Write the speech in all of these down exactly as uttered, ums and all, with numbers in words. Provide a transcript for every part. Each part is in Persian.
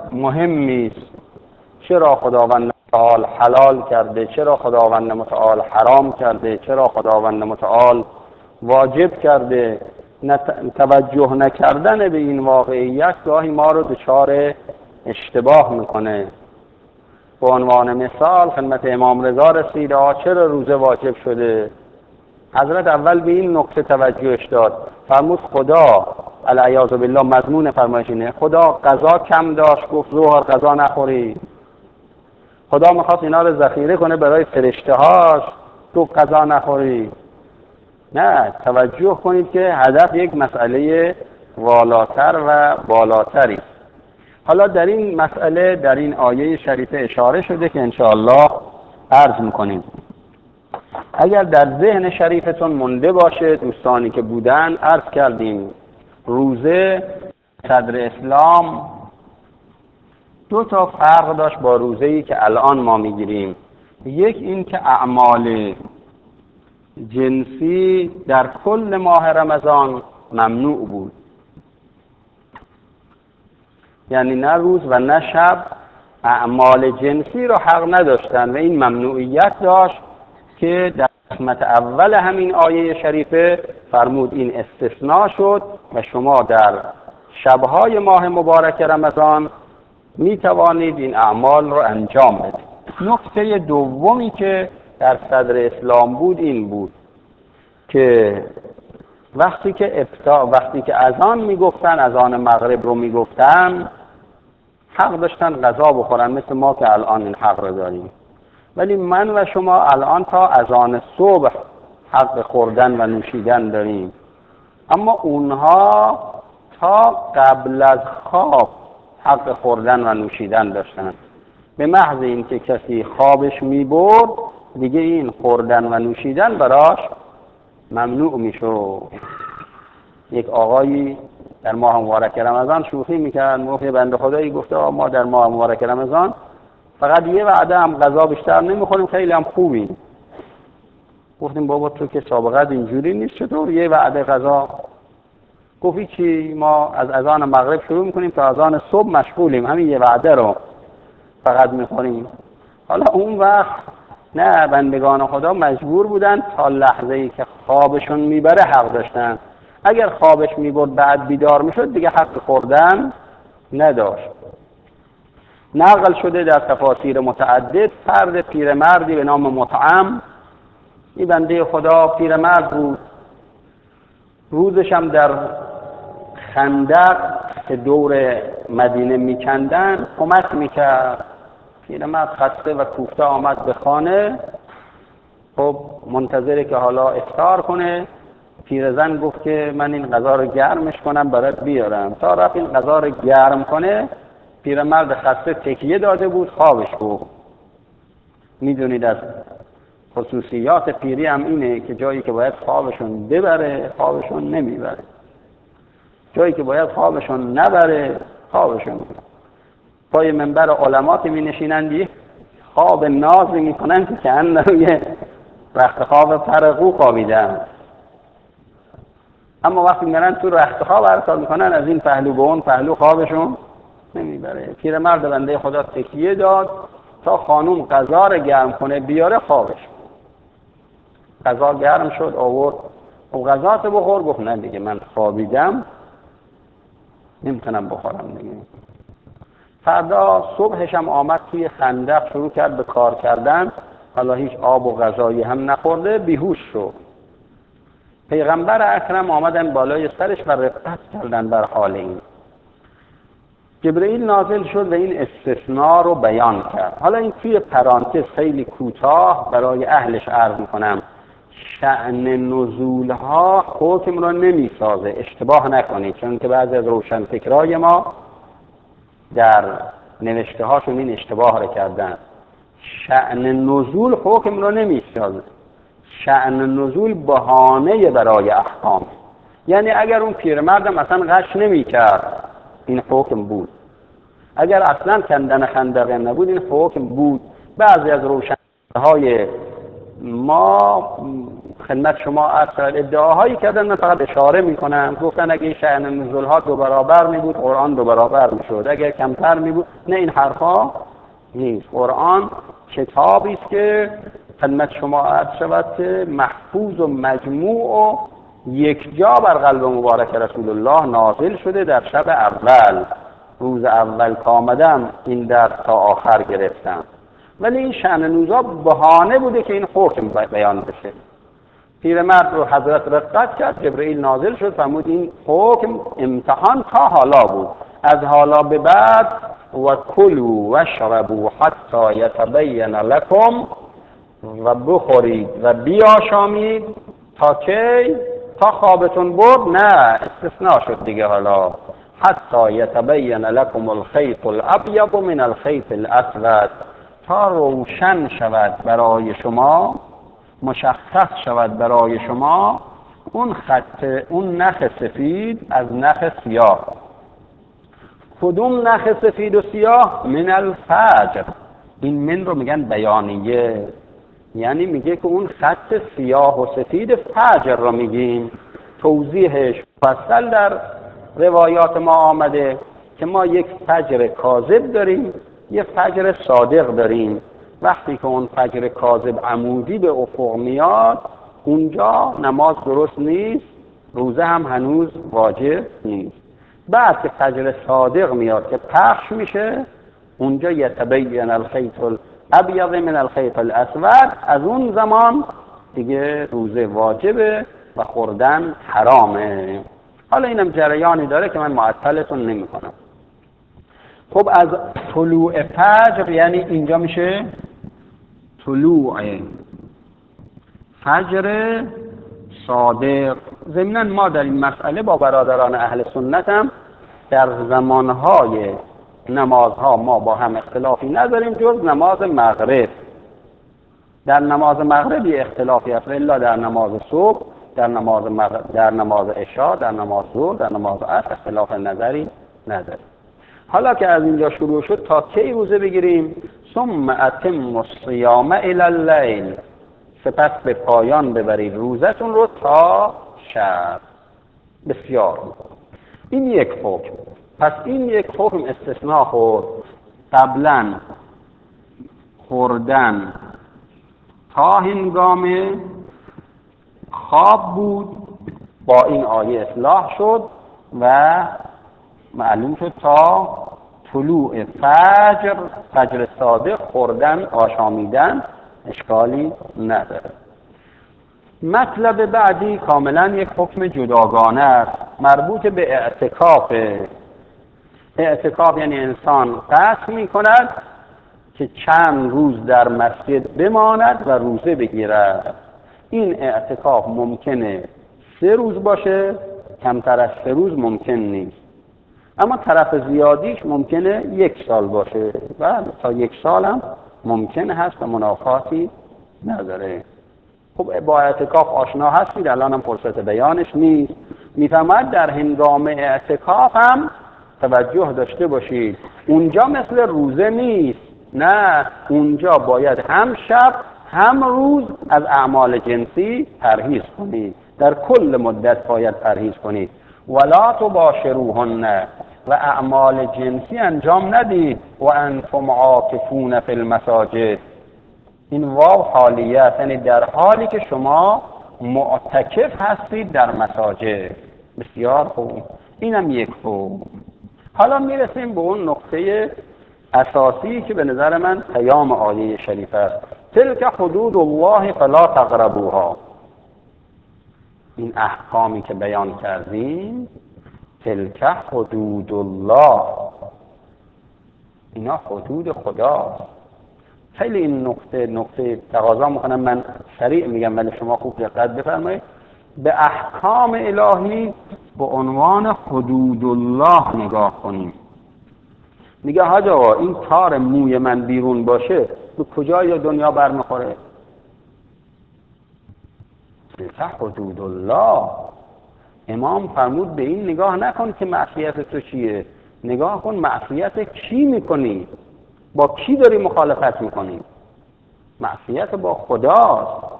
مهم نیست چرا خداوند متعال حلال کرده، چرا خداوند متعال حرام کرده، چرا خداوند متعال واجب کرده. توجه نکردن به این واقعیت گاهی ما رو دچار اشتباه میکنه. به عنوان مثال خدمت امام رضا رسید چرا روزه واجب شده؟ حضرت اول به این نکته توجهش داد، فرمود خدا العیاذ بالله مضمون فرمایش اینه خدا غذا کم داشت گفت ظهر غذا نخوری. خدا میخواست اینا رو ذخیره کنه برای فرشته هاش گفت غذا نخوری. نه، توجه کنید که هدف یک مسئله والاتر و بالاتری. حالا در این مسئله در این آیه شریفه اشاره شده که انشاءالله عرض میکنیم. اگر در ذهن شریفتون مونده باشه دوستانی که بودن، عرض کردیم روزه صدر اسلام دو تا فرق داشت با روزه‌ای که الان ما میگیریم. یک این که اعمال جنسی در کل ماه رمضان ممنوع بود، یعنی نه روز و نه شب اعمال جنسی رو حق نداشتن و این ممنوعیت داشت که در قسمت اول همین آیه شریفه فرمود این استثناء شد و شما در شبهای ماه مبارک رمضان می توانید این اعمال رو انجام بدید. نکته دومی که در صدر اسلام بود این بود که وقتی که افطار وقتی که اذان میگفتن، اذان مغرب رو میگفتن، حق داشتن غذا بخورن مثل ما که الان این حق رو داریم. ولی من و شما الان تا اذان صبح حق خوردن و نوشیدن داریم، اما اونها تا قبل از خواب حق خوردن و نوشیدن داشتن. به محض اینکه کسی خوابش میبرد دیگه این خوردن و نوشیدن براش ممنوع میشد. یک آقایی در ماه مبارک رمضان شوخی میکرد، گفت بنده خدایی گفته ما در ماه مبارک رمضان فقط یه وعده هم غذا بیشتر نمیخوریم، خیلی هم خوبیم. گفتیم بابا تو که سابقت اینجوری نیست، چطور یه وعده غذا؟ گفتی چی؟ ما از اذان مغرب شروع میکنیم تا اذان صبح مشغولیم، همین یه وعده رو فقط میخوریم. حالا اون وقت نه، بندگان خدا مجبور بودن تا لحظه ای که خوابشون میبره حق داشتن. اگر خوابش میبرد بعد بیدار میشد دیگه حق خوردن نداشت. نقل شده در تفاسیر متعدد فرد پیرمردی به نام مطعم، این بنده خدا پیرمرد بود، روزش هم در خندق که دور مدینه میکندن کمک میکرد. پیرمرد خسته و کوفته آمد به خانه، خب منتظره که حالا افطار کنه. پیرزن گفت که من این غذا رو گرمش کنم برات بیارم. تا رفت این غذا رو گرم کنه، پیرمرد خسته تکیه داده بود، خوابش بود. میدونید از خصوصیات پیری هم اینه که جایی که باید خوابشون ببره خوابشون نمیبره، جایی که باید خوابشون نبره خوابشون. پای منبر علمات می نشینند خواب نازی می کنند که ان روی رخت خواب پرقو خوابیدن، اما وقتی میرن تو رخت خواب ارسال میکنن از این پهلو به اون پهلو خوابشون نمیبره. پیرمرد بنده خدا تکیه داد تا خانوم غذا رو گرم کنه بیاره خوابش. غذا گرم شد آورد، و غذا تو بخور. گفت نه دیگه من خوابیدم نمیتونم بخورم دیگه. فردا صبحش هم آمد توی خندق شروع کرد به کار کردن، حالا هیچ آب و غذایی هم نخورده، بیهوش شد. پیغمبر اکرم آمدن بالای سرش و رفقت کردن بر حال این. جبرئیل نازل شد و این استثناء رو بیان کرد. حالا این توی پرانتز خیلی کوتاه برای اهلش عرض میکنم، شأن نزول ها حکم رو نمیسازه، اشتباه نکنید، چون که بعضی از روشنفکرای ما در نوشته هاشون این اشتباه رو کردن. شأن نزول حکم رو نمیسازه، شأن نزول بهانه برای احکام. یعنی اگر اون پیرمردم اصلا غش نمی کرد این حکم بود، اگر اصلا کندن خندقه نبود این حکم بود. بعضی از روشنهای ما خدمت شما اصلا ادعاهایی کردن، من فقط اشاره میکنم. گفتن اگه شأن نزول ها دو برابر می بود قرآن دو برابر میشد، اگه کمتر می بود. نه، این حرفا نیست. قرآن کتابی است که خدمت شما عرض شود که محفوظ و مجموع و یک جا بر قلب مبارک رسول الله نازل شده در شب اول. روز اول که آمدم این درس تا آخر گرفتم، ولی این شأن نزول بهانه بوده که این حکم بیان بشه. پیرمرد رو حضرت رقت کرد، جبرئیل نازل شد، فرمود این حکم امتحان تا حالا بود، از حالا به بعد و کلوا واشربوا حتی یتبین لکم، و بخورید و بیاشامید تا کی؟ تا خوابتون برد؟ نه، استثناء شد دیگه. حالا حتی یتبین لکم الخیط الابیض من الخیط الاسود، تا روشن شود برای شما، مشخص شود برای شما اون خط، اون نخ سفید از نخ سیاه. کدوم نخ سفید و سیاه؟ من الفجر. این من رو میگن بیانیه، یعنی میگه که اون خط سیاه و سفید فجر رو میگیم. توضیحش فصل در روایات ما آمده که ما یک فجر کاذب داریم، یک فجر صادق داریم. وقتی که اون فجر کاذب عمودی به افق میاد، اونجا نماز درست نیست، روزه هم هنوز واجب نیست. بعد که فجر صادق میاد که پخش میشه، اونجا یتبین الخیط الابیض من الخیط الاسود، از اون زمان دیگه روزه واجبه و خوردن حرامه. حالا اینم جریانی داره که من معطلتون نمی کنم. خب از طلوع فجر یعنی اینجا میشه طلوع فجر صادق. ضمناً ما در این مسئله با برادران اهل سنت هم در زمانهای نمازها ما با هم اختلافی نداریم جز نماز مغرب. در نماز مغربی اختلافی هست، الا در نماز صبح، در نماز مغرب، در نماز عشاء، در نماز ظهر، در نماز عصر اختلاف نظری نداریم. حالا که از اینجا شروع شد تا کی روزه بگیریم؟ ثم اتم الصیام الی اللیل، سپس به پایان ببرید روزتون رو تا شب. بسیار این یک حکم. پس این یک حکم استثناء خورد. قبلا خوردن تا هنگام خواب بود، با این آیه اصلاح شد و معلوم شد تا طلوع فجر، فجر صادق خوردن، آشامیدن اشکالی نداره. مطلب بعدی کاملا یک حکم جداگانه است، مربوط به اعتکاف. اعتکاف یعنی انسان قصد می کند که چند روز در مسجد بماند و روزه بگیرد. این اعتکاف ممکنه سه روز باشه، کمتر از سه روز ممکن نیست، اما طرف زیادیش ممکنه یک سال باشه و تا یک سال هم ممکن هست و منافاتی نداره. خب با اعتکاف آشنا هستید، الان هم فرصت بیانش نیست. میفهمد در هنگام اعتکاف هم توجه داشته باشید، اونجا مثل روزه نیست. نه، اونجا باید هم شب هم روز از اعمال جنسی پرهیز کنید، در کل مدت باید پرهیز کنید. ولا تباشروهن، و اعمال جنسی انجام ندید. و انتم عاکفون فی المساجد، این واو حالیه است، یعنی در حالی که شما معتکف هستید در مساجد. بسیار خوب، اینم یک خوب. حالا میرسیم به اون نقطه اساسی که به نظر من پیام آیه شریف است. تلک حدود الله فلا تقربوها. این احکامی که بیان کردیم، تلک حدود الله، اینا حدود خداست. خیلی این نقطه نقطه تقاضا میکنم من سریع میگم ولی شما خوب دقت بفرمایید. به احکام الهی به عنوان حدود الله نگاه کنیم. میگه حاج آقا این تار موی من بیرون باشه به کجای دنیا برمیخوره؟ تلک حدود الله. امام فرمود به این نگاه نکن که معصیت تو چیه، نگاه کن معصیت کی میکنی، با کی داری مخالفت میکنی. معصیت با خداست.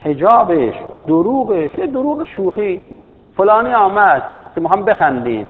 حجابش، دروغش، یه دروغ شوخی، فلانی آمد که ما هم بخندیم.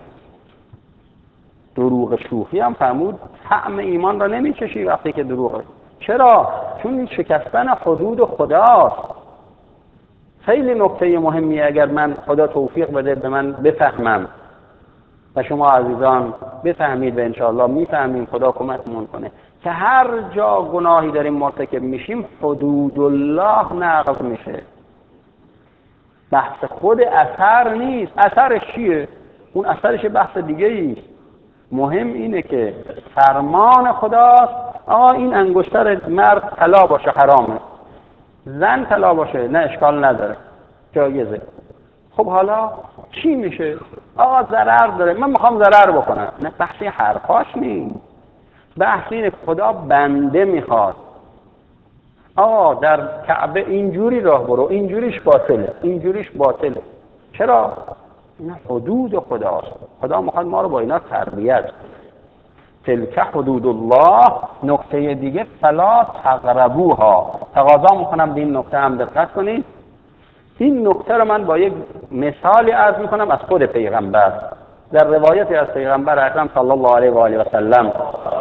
دروغ شوخی هم فرمود طعم ایمان را نمیچشی وقتی که دروغه. چرا؟ چون این شکستن حدود خداست. خیلی نکته مهمیه اگر من خدا توفیق بده به من بفهمم و شما عزیزان بفهمید و انشاءالله میفهمیم، خدا کمکمون کنه که هر جا گناهی داریم مرتکب میشیم حدود الله نقض میشه. بحث خود اثر نیست. اثرش چیه؟ اون اثرش بحث دیگه ایست. مهم اینه که فرمان خداست آقا این انگشتر مرد طلا باشه حرامه، زن طلا باشه نه اشکال نداره جایزه. خب حالا چی میشه؟ آقا ضرر داره من میخوام ضرر بکنم. نه بحثی حرفاش نیست. بحث اینه خدا بنده میخواد آقا در کعبه اینجوری راه برو، اینجوریش باطله، اینجوریش باطله. چرا؟ این حدود خداست. خدا میخواد ما رو با اینا تربیت. تلک حدود الله. نکته دیگه فلا تقربوها. تقاضا میکنم به این نکته هم دقت کنید. این نکته رو من با یک مثالی عرض میکنم از خود پیغمبر. در روایتی از پیغمبر اکرم صلی الله علیه و آله و سلم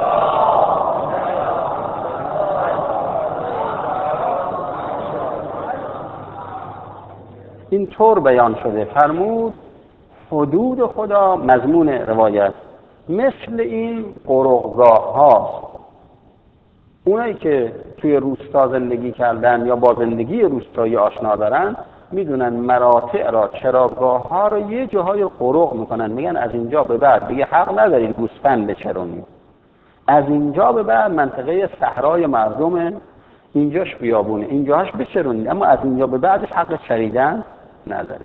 این طور بیان شده، فرمود حدود خدا، مضمون روایت مثل این قرقگاه هاست. اونایی که توی روستا زندگی کردن یا با زندگی روستایی آشنا دارن میدونن مراتع را، چراگاه ها را یه جاهای قرق میکنن، میگن از اینجا به بعد دیگه حق ندارید گوسفند بچرونید، از اینجا به بعد منطقه صحرای مردمه، اینجاش بیابونه، اینجاش بچرونید، اما از اینجا به بعدش حق چریدن ندارید.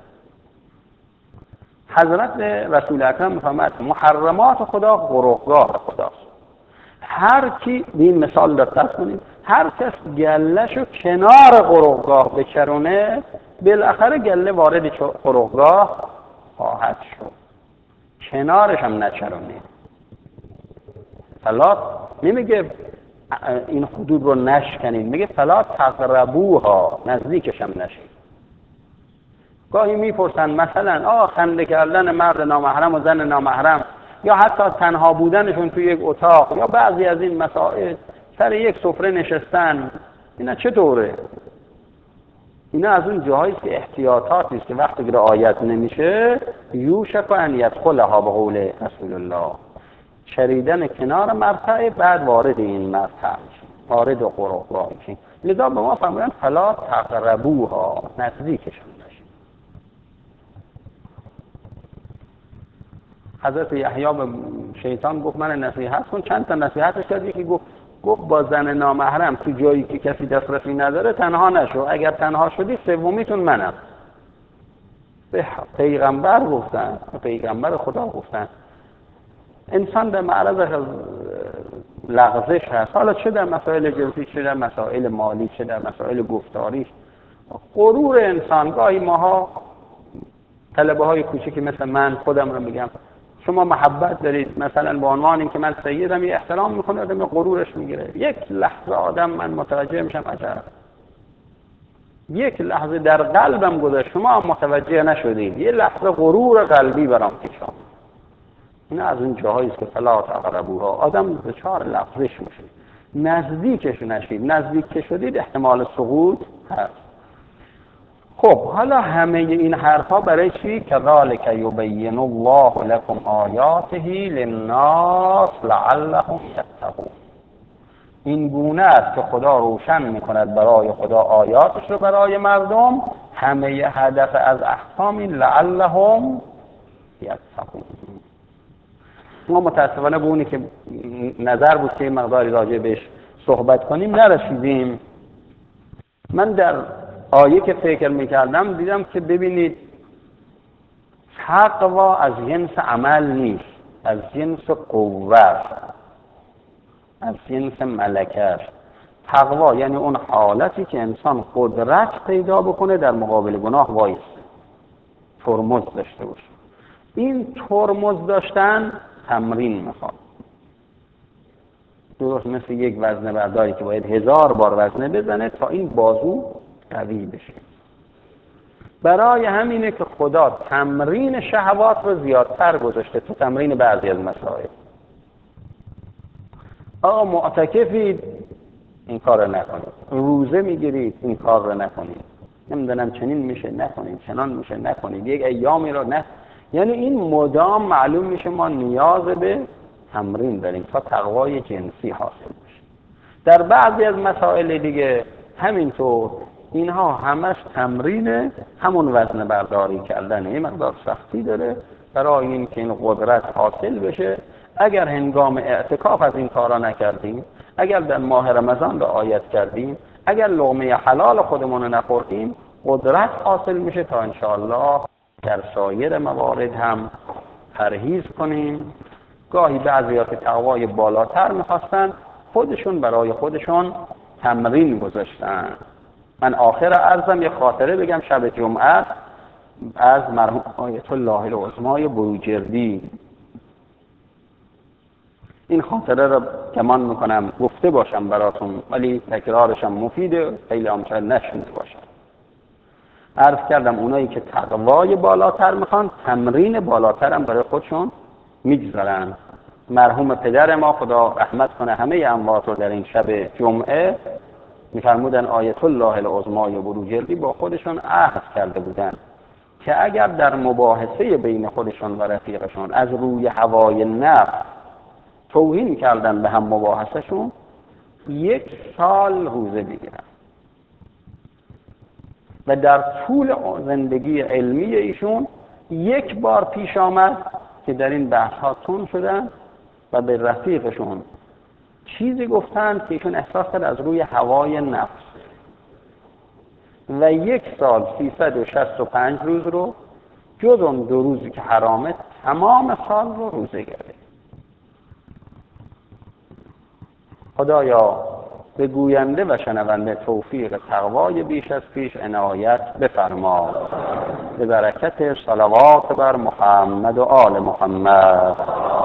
حضرت رسول اکرم میفرماید محرمات خدا قرقگاه خداست. هر کی این مثال دقت کنید، هر کس گله‌شو کنار قرقگاه بچرونه بالاخره گله وارد قرقگاه خواهد شد. کنارش هم نچرونید. فلا نمیگه این حدود رو نشکنید، میگه فلا تقربوها، نزدیکش هم نشید. گاهی میپرسن مثلا آه خنده کردن مرد نامحرم و زن نامحرم یا حتی تنها بودنشون توی یک اتاق یا بعضی از این مسائل، سر یک سفره نشستن، اینا چطوره؟ اینا از اون جاهایی که احتیاطاتی است که وقتی که رعایت نمیشه یوشک ان یدخلها به قول رسول الله، چریدن کنار مرتع بعد وارد این مرتع میشه، وارد قرقگاه میشه. لذا به ما فرمودن فلا تقربوها، نزدیکشون نشید. حضرت یحیی به شیطان گفت من نصیحت کن، چند تا نصیحتش کرد. یکی گفت گفت با زن نامحرم تو جایی که کسی دسترسی نداره تنها نشو، اگر تنها شدی سومیتون منم. به پیغمبر گفتن، پیغمبر خدا گفتن انسان در معرض از لغزش هست، حالا چه در مسائل جنسی، چه در مسائل مالی، چه در مسائل گفتاری. غرور انسان، گاهی ماها طلبه های کوچیکی مثل من خودم رو میگم، شما محبت دارید مثلا به عنوان این که من سیدم یه احترام میکنه، آدم غرورش میگیره. یک لحظه آدم من متوجه میشم عجب، یک لحظه در قلبم گذشت شما متوجه نشدید، یه لحظه غرور قلبی برام پیش آمد. این از اون جاهایی است که فلا تقربوها، آدم دچار لغزش میشه. نزدیکش نشید، نزدیک که شدید احتمال سقوط هست. خب حالا همه این حرفا برای چی؟ کذالک یبین الله لكم آیاته للناس لعلهم یتقون. این گونه است که خدا روشن میکند برای خدا آیاتش رو برای مردم، همه هدف از احکام این لعلهم یتقون. ما متاسفانه به اونی که نظر بود که مقداری راجع بهش صحبت کنیم نرسیدیم. من در آیه که فکر میکردم دیدم که ببینید تقوا از جنس عمل نیست، از جنس قوت، از جنس ملکه. تقوا یعنی اون حالتی که انسان قدرت پیدا بکنه در مقابل گناه وایسته، ترمز داشته باشه. این ترمز داشتن تمرین میخواد. درست مثل یک وزنه برداری که باید هزار بار وزنه بزنه تا این بازو قوی بشه. برای همینه که خدا تمرین شهوات رو زیادتر گذاشته تو تمرین بعضی از مسائل. آقا معتکفید این کار رو نکنید، روزه میگیرید این کار رو نکنید، نمیدونم چنین میشه نکنید، چنان میشه نکنید، یک ایامی رو نه. یعنی این مدام معلوم میشه ما نیاز به تمرین داریم تا تقوای جنسی حاصل بشه. در بعضی از مسائل دیگه همینطور، اینها همش تمرین همون وزن برداری کردن، این مقدار سختی داره برای این که این قدرت حاصل بشه. اگر هنگام اعتکاف از این کارا نکردیم، اگر در ماه رمضان رعایت کردیم، اگر لقمه حلال خودمون رو نخوردیم، قدرت حاصل میشه تا انشاءالله در سایر موارد هم پرهیز کنیم. گاهی بعضیات تقوای بالاتر میخواستن، خودشون برای خودشون تمرین گذاشتن. من آخر عرضم یه خاطره بگم. شب جمعه از مرحوم آیت الله العظمای بروجردی، این خاطره رو گمان میکنم گفته باشم براتون، ولی تکرارشم مفیده، خیلی هم شاید نشنیده باشم. عرض کردم اونایی که تقوای بالاتر میخوان، تمرین بالاتر هم برای خودشون میگذارن. مرحوم پدر ما خدا رحمت کنه همه اموات رو در این شب جمعه میفرمودن آیت الله العظمای بروجردی با خودشون عهد کرده بودن که اگر در مباحثه بین خودشون و رفیقشون از روی هوای نفس توهین کردن به هم مباحثشون، یک سال روزه بگیرن. و در طول زندگی علمی ایشون یک بار پیش آمد که در این بحث ها تون شدن و به رفیقشون چیزی گفتن که ایشون احساس کرد از روی هوای نفس، و یک سال سیصد و شصت و پنج روز رو جز اون دو روزی که حرامه تمام سال رو روزه گرفت. خدایا به گوینده و شنونده توفیق تقوای بیش از پیش عنایت بفرما، به برکت صلوات بر محمد و آل محمد.